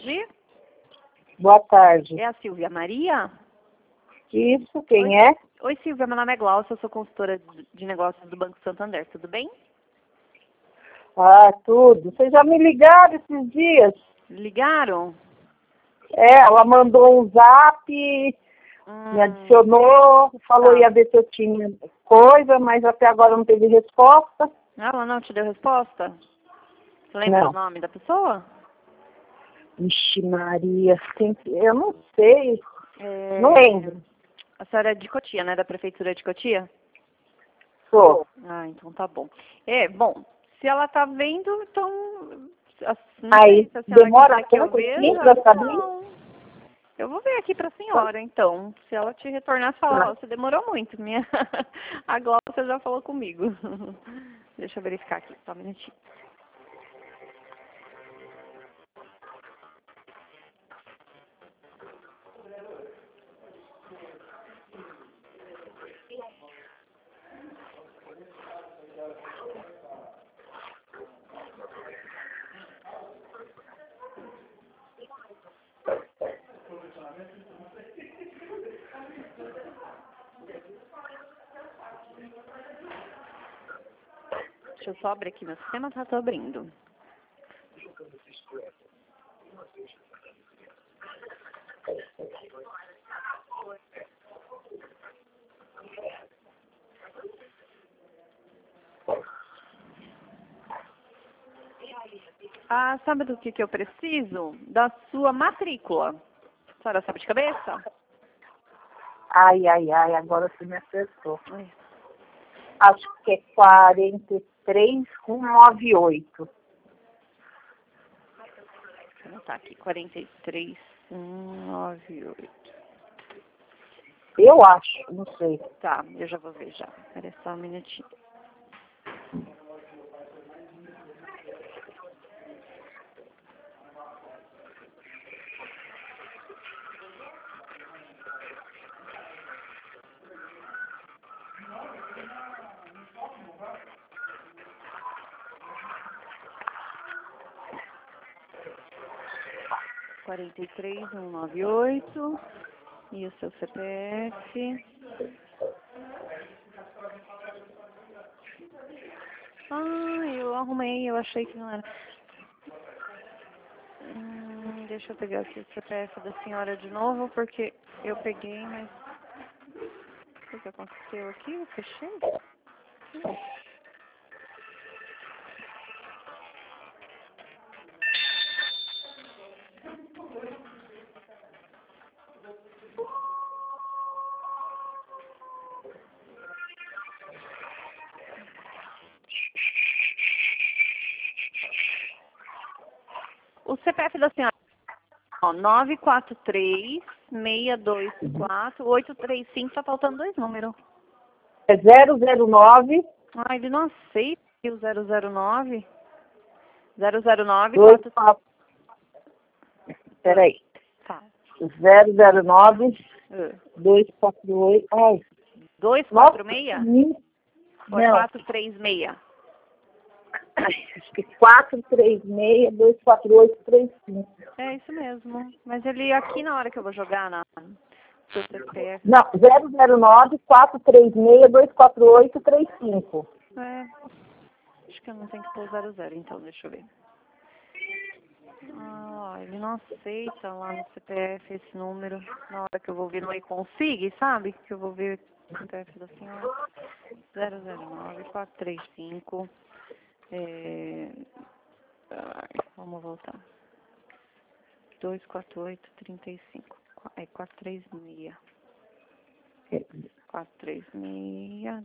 tarde. Boa tarde. É a Silvia Maria? Isso, quem é? Oi, Silvia, meu nome é Glaucia, eu sou consultora de negócios do Banco Santander, tudo bem? Ah, tudo. Vocês já me ligaram esses dias? Ligaram? Ela mandou um zap, me adicionou, falou ia ver se eu tinha coisa, mas até agora não teve resposta. Ela não te deu resposta? Você lembra Não. o nome da pessoa? Ixi, Maria, eu não sei, não lembro. A senhora é de Cotia, né? Da Prefeitura de Cotia? Sou. Ah, então tá bom. Bom, se ela tá vendo, então... Não Aí, sei se a senhora demora quiser que eu tanto assim veja. pra saber? Não. Eu vou ver aqui pra senhora, então. Se ela te retornar, falar, você demorou muito. A Glaucia já falou comigo. Deixa eu verificar aqui, só um minutinho. Deixa eu só abrir aqui meu sistema, tá? Tô abrindo. Ah, sabe do que eu preciso? Da sua matrícula. A senhora sabe de cabeça? Ai, agora você me acertou. Acho que é 43198. Tá aqui, 43198. Eu acho, não sei. Tá, eu já vou ver já. Espera só um minutinho. Quarenta e três, 198. E o seu CPF. Ah, eu arrumei, eu achei que não era. Deixa eu pegar aqui o CPF da senhora de novo, porque eu peguei, mas... O que aconteceu aqui? Eu fechei? O CPF da senhora, ó, 943-624-835, tá faltando 2 números. É 009 Ah, ele não aceita o 009. 009, 24. Peraí. Tá. 009 248. Ai, 246? Ou é não. 436? Acho que 436 24835. É isso mesmo. Mas ele aqui na hora que eu vou jogar na seu CPF. Não, 009 436 24835. Acho que eu não tenho que pôr 00, então deixa eu ver. Ah, ele não aceita lá no CPF esse número. Na hora que eu vou ver no iConsig, sabe? Que eu vou ver o CPF da senhora. 009 435. Vamos voltar. 248-35. É 436. 436,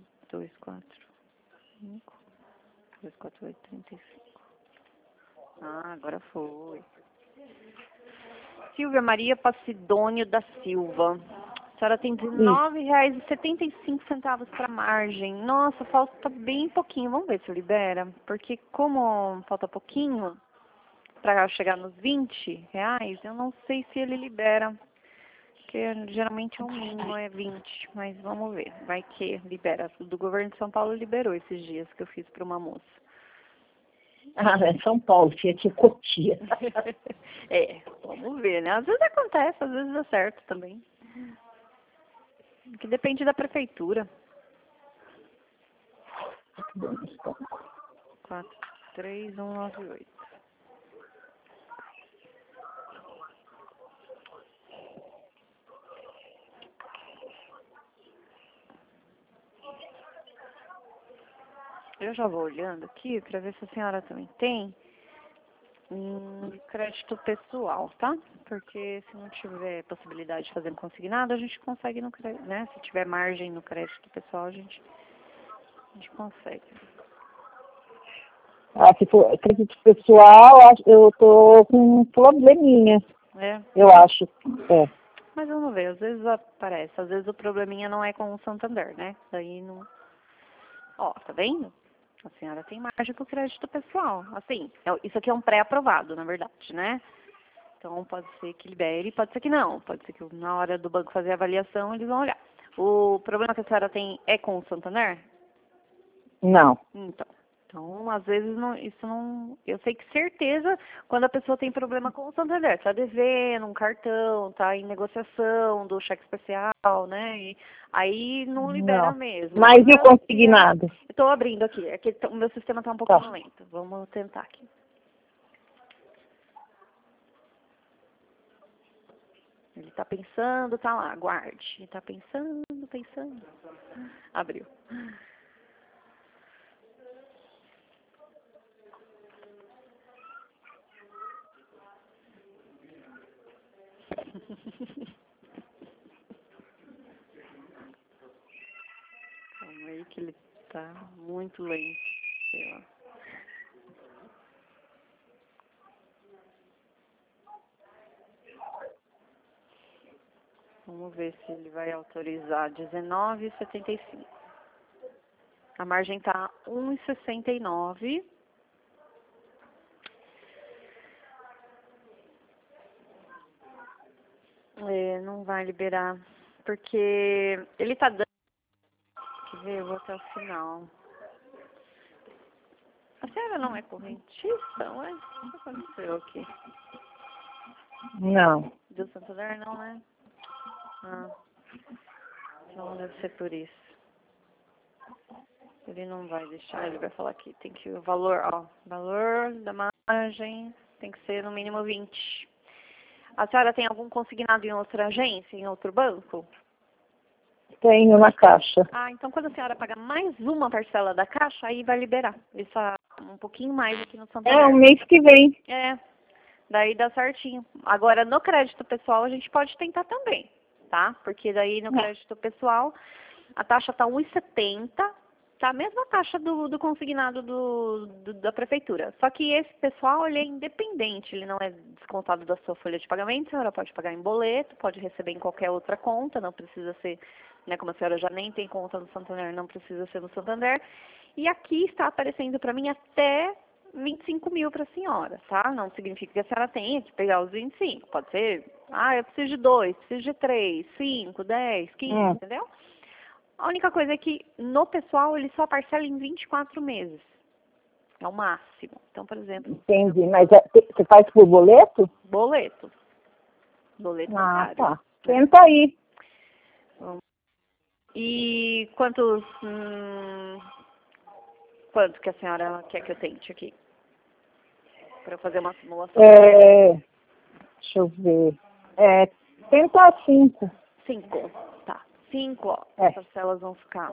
245, 248-35. Ah, agora foi. Silvia Maria Passidônio da Silva. A senhora tem R$19,75 para margem. Nossa, falta bem pouquinho. Vamos ver se libera. Porque como falta pouquinho para chegar nos R$20, eu não sei se ele libera. Porque geralmente é o mínimo, é 20. Mas vamos ver. Vai que libera. O do governo de São Paulo liberou esses dias que eu fiz para uma moça. Ah, é São Paulo, tinha que Cotia. É, vamos ver, né? Às vezes acontece, às vezes dá certo também. Que depende da prefeitura. 43198. Eu já vou olhando aqui para ver se a senhora também tem crédito pessoal, tá? Porque se não tiver possibilidade de fazer um consignado, a gente consegue no crédito, né? Se tiver margem no crédito pessoal, a gente consegue. Ah, se for crédito pessoal, eu tô com um probleminha, É, eu acho. É. mas vamos ver, às vezes aparece, às vezes o probleminha não é com o Santander, né? Daí não. Ó, tá vendo? A senhora tem margem para o crédito pessoal. Assim, isso aqui é um pré-aprovado, na verdade, né? Então, pode ser que libere, pode ser que não. Pode ser que na hora do banco fazer a avaliação, eles vão olhar. O problema que a senhora tem é com o Santander? Não. Então, às vezes, isso não... Eu sei que certeza, quando a pessoa tem problema com o Santander, tá devendo um cartão, tá em negociação do cheque especial, né? E aí não libera Não. mesmo. Mas e o Agora, consignado? estou abrindo aqui, é que o meu sistema está um pouquinho lento. Vamos tentar aqui. Ele está pensando, tá lá, aguarde. Ele está pensando. Abriu. Calma aí que ele tá muito lento. Sei lá. Vamos ver se ele vai autorizar 19,75. A margem tá 1,69. É, não vai liberar. Porque ele tá dando. Quer ver? Eu vou até o final. A senhora não é correntista, ué? O que aconteceu aqui? Não. Do Santander não, né? Ah, então deve ser por isso. Ele não vai deixar, ele vai falar que tem que o valor, ó, valor da margem tem que ser no mínimo 20. A senhora tem algum consignado em outra agência, em outro banco? Tenho na caixa. Ah, então quando a senhora pagar mais uma parcela da caixa, aí vai liberar. Isso um pouquinho mais aqui no Santander. É, o mês que vem. É, daí dá certinho. Agora, no crédito pessoal, a gente pode tentar também, tá? Porque daí no crédito pessoal, a taxa tá 1,70, tá a mesma taxa do consignado da prefeitura. Só que esse pessoal, ele é independente, ele não é descontado da sua folha de pagamento, a senhora pode pagar em boleto, pode receber em qualquer outra conta, não precisa ser, né, como a senhora já nem tem conta no Santander, não precisa ser no Santander. E aqui está aparecendo para mim até 25 mil para a senhora, tá? Não significa que a senhora tenha que pegar os 25. Pode ser, eu preciso de 2, preciso de 3, 5, 10, 15, entendeu? A única coisa é que no pessoal ele só parcela em 24 meses. É o máximo. Então, por exemplo... Entendi, mas você faz por boleto? Boleto. Boleto bancário. Tá. Tenta aí. E quanto que a senhora quer que eu tente aqui? Para eu fazer uma simulação. Deixa eu ver. Tenta 5. 5. Tá. 5, ó. As parcelas vão ficar.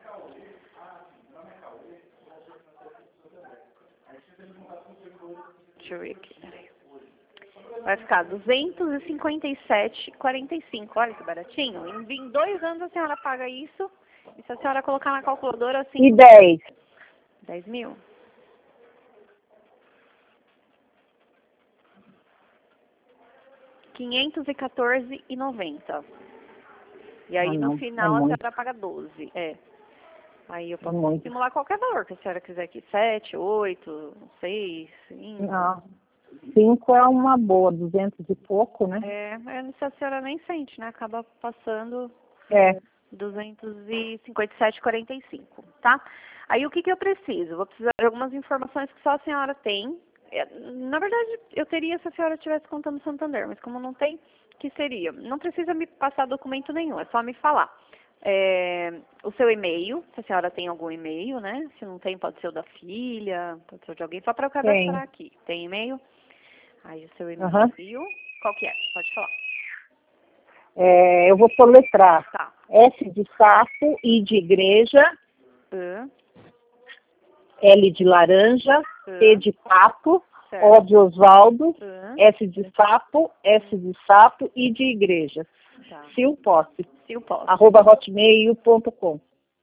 Deixa eu ver aqui. Vai ficar 257,45. Olha que baratinho. Em 2 anos a senhora paga isso. E se a senhora colocar na calculadora assim. E 10? 10 mil? R$514,90. E aí no final a senhora paga 12. Aí eu posso simular qualquer valor que a senhora quiser aqui. 7, 8, 6, 5. Não. 5 é uma boa, 200 e pouco, né? Se a senhora nem sente, né? Acaba passando 257,45, tá? Aí o que eu preciso? Vou precisar de algumas informações que só a senhora tem. Na verdade, eu teria se a senhora tivesse conta no Santander, mas como não tem, que seria? Não precisa me passar documento nenhum, é só me falar. O seu e-mail, se a senhora tem algum e-mail, né? Se não tem, pode ser o da filha, pode ser o de alguém, só para eu cadastrar aqui. Tem e-mail? Aí o seu e-mail, qual que é? Pode falar. Eu vou soletrar. Tá. S de sapo, I de igreja, L de laranja, T de pato, certo. O de Osvaldo, S de sapo, I de igreja. Tá. Silposse, Silposse. @hotmail.com.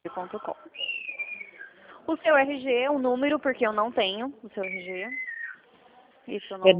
O seu RG é um número, porque eu não tenho o seu RG. Isso eu não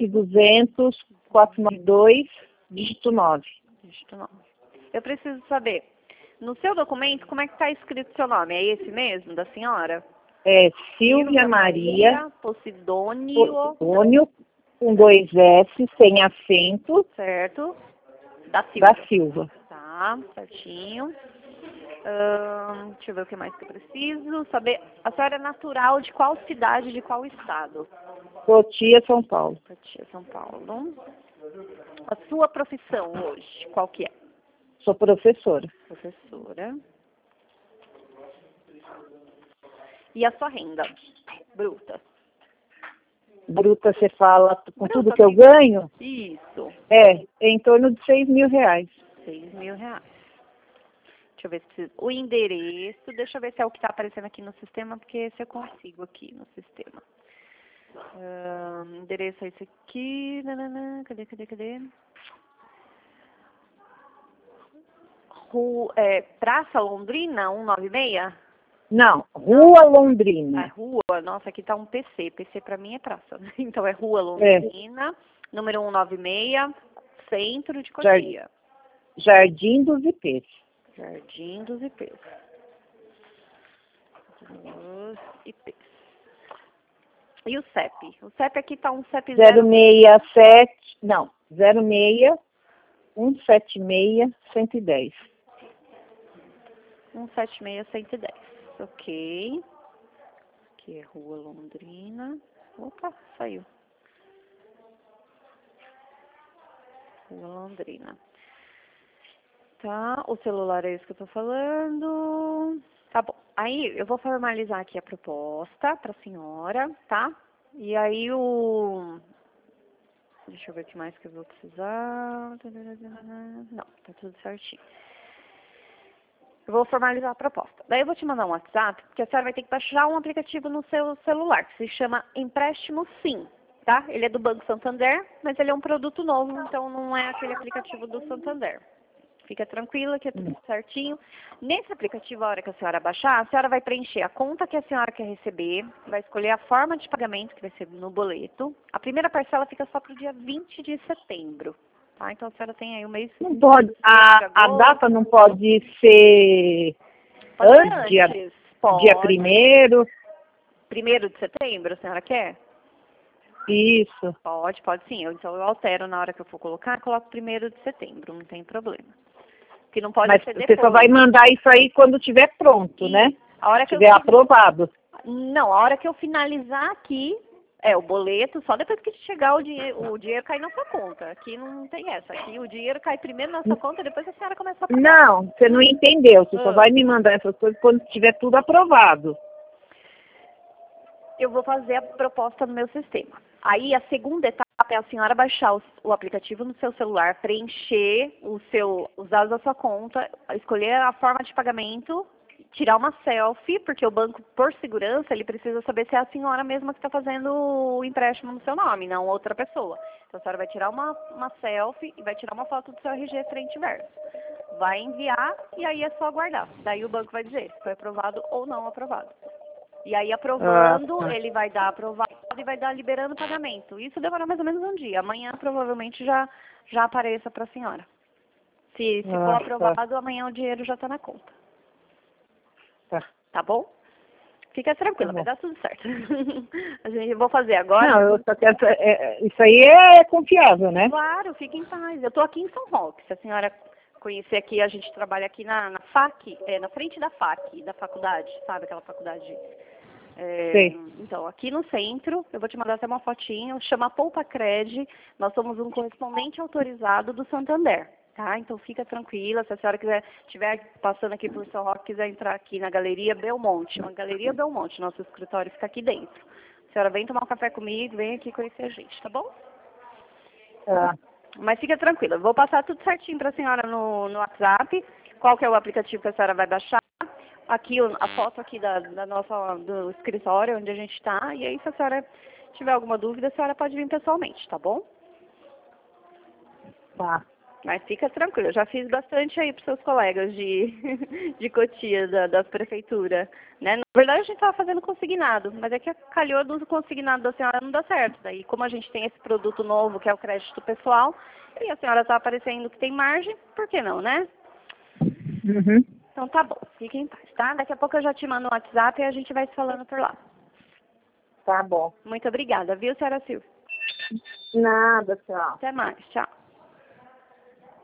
12.200.492, dígito 9. Dígito 9. Eu preciso saber, no seu documento, como é que está escrito seu nome? É esse mesmo, da senhora? É Silvia Maria Posidônio, com 2 S, sem acento, certo? Da Silva. Tá, certinho. Deixa eu ver o que mais que eu preciso saber. A senhora é natural de qual cidade, de qual estado? Cotia, São Paulo. Cotia, São Paulo. A sua profissão hoje, qual que é? Sou professora. Professora. E a sua renda bruta? Bruta, você fala com tudo que eu ganho? Isso. Em torno de R$6.000. R$6.000. Deixa eu ver se o endereço, deixa eu ver se é o que está aparecendo aqui no sistema, porque esse eu consigo aqui no sistema. Endereço é esse aqui. Cadê? Praça Londrina, 196? Não, Rua Londrina. Rua, nossa, aqui tá um PC. PC pra mim é praça. Então é Rua Londrina, número 196, centro de Cotia. Jardim dos Ipês. Jardim dos Ipês. E o CEP? O CEP aqui tá um CEP 067, não, 06 176 110. 176 110. Ok. Aqui é Rua Londrina. Opa, saiu. Rua Londrina. Tá, o celular é esse que eu tô falando. Tá bom. Aí eu vou formalizar aqui a proposta pra senhora, tá? E aí deixa eu ver o que mais que eu vou precisar. Não, tá tudo certinho. Eu vou formalizar a proposta. Daí eu vou te mandar um WhatsApp, porque a senhora vai ter que baixar um aplicativo no seu celular, que se chama Empréstimo Sim, tá? Ele é do Banco Santander, mas ele é um produto novo, então não é aquele aplicativo do Santander. Fica tranquila que é tudo certinho. Nesse aplicativo, a hora que a senhora baixar, a senhora vai preencher a conta que a senhora quer receber, vai escolher a forma de pagamento que vai ser no boleto. A primeira parcela fica só para o dia 20 de setembro. Tá? Então a senhora tem aí um mês. Não pode, a data não pode ser antes, dia 1º. 1º de setembro, a senhora quer? Isso. Pode sim. Então eu altero na hora que eu for colocar, coloco 1º de setembro, não tem problema. Que não pode ser depois. Você só vai mandar isso aí quando estiver pronto, né? A hora que estiver aprovado. Não, a hora que eu finalizar aqui, o boleto, só depois que chegar o dinheiro cair na sua conta. Aqui não tem essa. Aqui o dinheiro cai primeiro na sua conta, depois a senhora começa a pagar. Não, você não entendeu. Você só vai me mandar essas coisas quando estiver tudo aprovado. Eu vou fazer a proposta no meu sistema. Aí a segunda etapa é a senhora baixar o aplicativo no seu celular, preencher os dados da sua conta, escolher a forma de pagamento, tirar uma selfie, porque o banco, por segurança, ele precisa saber se é a senhora mesma que está fazendo o empréstimo no seu nome, não outra pessoa. Então a senhora vai tirar uma selfie e vai tirar uma foto do seu RG frente e verso. Vai enviar e aí é só aguardar. Daí o banco vai dizer se foi aprovado ou não aprovado. E aí, aprovando, ele vai dar aprovado e vai dar liberando o pagamento. Isso demora mais ou menos um dia. Amanhã, provavelmente, já apareça para a senhora. Se for aprovado, amanhã o dinheiro já está na conta. Tá bom? Fica tranquila, vai dar tudo certo. Eu vou fazer agora. Não, eu só quero... isso aí é confiável, né? Claro, fique em paz. Eu estou aqui em São Roque. Se a senhora conhecer aqui, a gente trabalha aqui na FAC, na frente da FAC, da faculdade, sabe aquela faculdade? Sim. Então, aqui no centro, eu vou te mandar até uma fotinho, chama Poupa Cred, nós somos um correspondente autorizado do Santander, tá? Então fica tranquila, se a senhora estiver passando aqui por São Roque, quiser entrar aqui na Galeria Belmonte, uma Galeria Belmonte, nosso escritório fica aqui dentro. A senhora vem tomar um café comigo, vem aqui conhecer a gente, tá bom? Tá. Mas fica tranquila, eu vou passar tudo certinho para a senhora no WhatsApp, qual que é o aplicativo que a senhora vai baixar, aqui a foto aqui do escritório onde a gente está, e aí se a senhora tiver alguma dúvida, a senhora pode vir pessoalmente, tá bom? Tá. Mas fica tranquila, eu já fiz bastante aí para seus colegas de Cotia, das prefeituras, né? Na verdade a gente estava fazendo consignado, mas é que calhou do consignado da senhora não dá certo. Daí como a gente tem esse produto novo, que é o crédito pessoal, e a senhora está aparecendo que tem margem, por que não, né? Uhum. Então tá bom, fique em paz, tá? Daqui a pouco eu já te mando um WhatsApp e a gente vai se falando por lá. Tá bom. Muito obrigada, viu, senhora Silvia? Nada, tchau. Até mais, tchau.